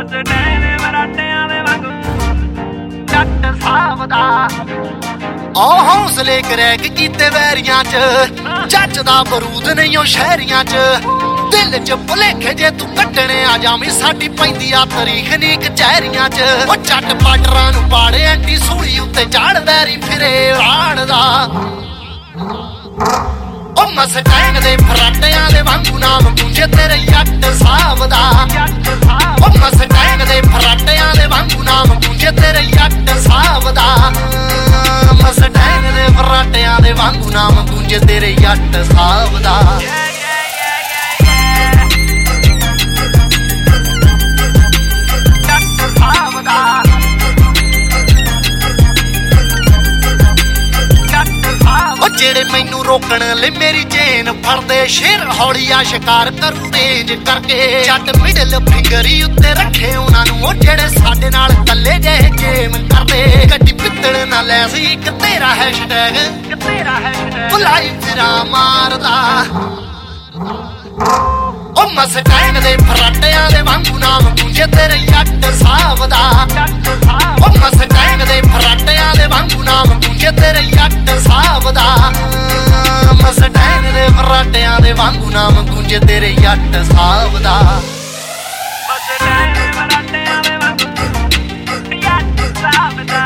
ਹੌਸਲੇ ਕਰੈਕ ਕੀਤੇ ਵੈਰੀਆਂ ਚ ਚੱਜ ਦਾ ਬਰੂਦ ਨਹੀਂ ਉਹ ਸ਼ਹਿਰੀਆਂ ਚ ਦਿਲ ਚ ਭੁਲੇਖੇ ਜੇ ਤੂੰ ਕੱਢਣੇ ਆ ਜਾਵੀਂ ਸਾਡੀ ਪੈਂਦੀ ਆ ਤਰੀਖ ਨੀ ਕਚਹਿਰੀਆਂ ਚ ਉਹ ਜੱਟ ਬਾਰਡਰਾਂ ਨੂੰ ਪਾੜੇ ਐਂਟੀ ਸੂਲੀ ਉੱਤੇ ਚੜ ਵੈਰੀ ਫਿਰੇ ਆੜਦਾ ਉਹ ਮਸਟੈਂਗ ਦੇ ਫਰਾਟਿਆਂ ਦੇ ਵਾਂਗੂ ਨਾਮ ਗੂੰਜੇ ਤੇਰੇ ਜੱਟ ਸਾਹਿਬ ਦਾ ਉਹ ਮਸਟੈਂਗ ਦੇ ਫਰਾਟਿਆਂ ਦੇ ਵਾਂਗੂ ਨਾਮ ਗੂੰਜੇ ਤੇਰੇ ਜੱਟ ਸਾਹਿਬ ਦਾ ਮਸਟੈਂਗ ਦੇ ਫਰਾਟਿਆਂ ਦੇ ਵਾਂਗੂ ਨਾਮ ਗੂੰਜੇ ਤੇਰੇ ਜੱਟ ਸਾਹਿਬ ਦਾ ਜਿਹੜੇ ਮੈਨੂੰ ਰੋਕਣ ਲਈ ਮੇਰੀ ਚੇਨ ਫੜਦੇ ਸ਼ੇਰ ਹੌਲੀਆ ਸ਼ਿਕਾਰ ਕਰੂ ਤੇਜ ਕਰਕੇ ਜੱਟ ਮਿਡਲ ਫਿੰਗਰੀ ਉੱਤੇ ਰੱਖੇ ਉਹਨਾਂ ਨੂੰ ਉਹ ਜਿਹੜੇ ਸਾਡੇ ਨਾਲ ਕੱਲੇ ਜਿਹੇ ਗੇਮ ਕਰਦੇ ਗੱਡੀ ਪਿੱਤਲ ਨਾ ਲੈ ਸੀ ਇੱਕ ਤੇਰਾ ਹੈਸ਼ਟੈਗ ਭੁਲਾਈ ਫਿਰਾ ਮਾਰਦਾ ਉਹ ਮਸਟੈਂਗ ਦੇ ਫਰਾਟਿਆਂ ਦੇ ਵਾਂਗੂ ਨਾਮ ਗੂੰਜੇ ਤੇਰੇ ਜੱਟ ਸਾਹਿਬ ਦਾ ਉਹ ਮਸਟੈਂਗ ਦੇ ਫਰਾਟਿਆਂ ਦੇ ਵਾਂਗੂ ਨਾਮ ਗੂੰਜੇ ਤੇਰੇ ਜੱਟ ਸਾਹਿਬ ਦਾ ਮਸਟੈਂਗ ਦੇ ਫਰਾਟਿਆਂ ਦੇ ਵਾਂਗੂ ਨਾਮ ਗੂੰਜੇ ਤੇਰੇ ਜੱਟ ਸਾਹਿਬ ਦਾ ਮਸਟੈਂਗ ਦੇ ਫਰਾਟਿਆਂ ਦੇ ਵਾਂਗੂ ਜੱਟ ਸਾਹਿਬ ਦਾ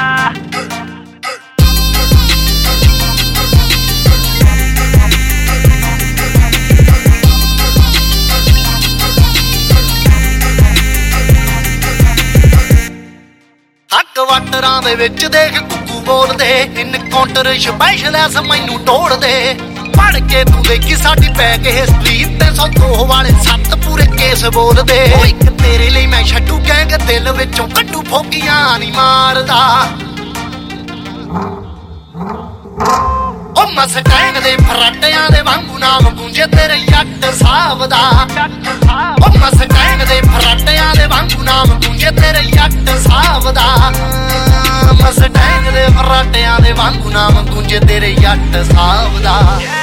ਕਵਾਟਰਾਂ ਦੇ ਵਿੱਚ ਦੇਖ ਕੁੱਕੂ ਬੋਲਦੇ ਇਨਕਾਊਂਟਰ ਸਪੈਸ਼ਲ ਐਸ ਮੈਨੂੰ ਤੋੜਦੇ ਪੜ ਕੇ ਤੂੰ ਦੇਖੀ ਸਾਡੀ ਬੈਕ ਹਿਸਟਰੀ 302 ਵਾਲੇ 7 ਪੂਰੇ ਕੇਸ ਬੋਲਦੇ ਇੱਕ ਤੇਰੇ ਲਈ ਮੈਂ ਛੱਡੂ ਗੈਂਗ ਦਿਲ ਵਿੱਚੋਂ ਕੱਢੂ ਫੋਕੀਆਂ ਨਹੀਂ ਮਾਰਦਾ ਉਹ ਮਸਟੈਂਗ ਦੇ ਫਰਾਟਿਆਂ ਦੇ ਵਾਂਗੂ ਨਾਮ ਗੂੰਜੇ ਤੇਰੇ ਜੱਟ ਸਾਹਿਬ ਦਾ ਉਹ ਮਸਟੈਂਗ ਦੇ ਫਰਾਟਿਆਂ ਦੇ ਵਾਂਗੂ ਨਾਮ ਗੂੰਜੇ ਤੇਰੇ ਜੱਟ ਸਾਹਿਬ ਦਾ ਮਸਟੈਂਗ ਦੇ ਫਰਾਟਿਆਂ ਦੇ ਵਾਂਗੂ ਨਾਮ ਗੂੰਜੇ ਤੇਰੇ ਜੱਟ ਸਾਹਿਬ ਦਾ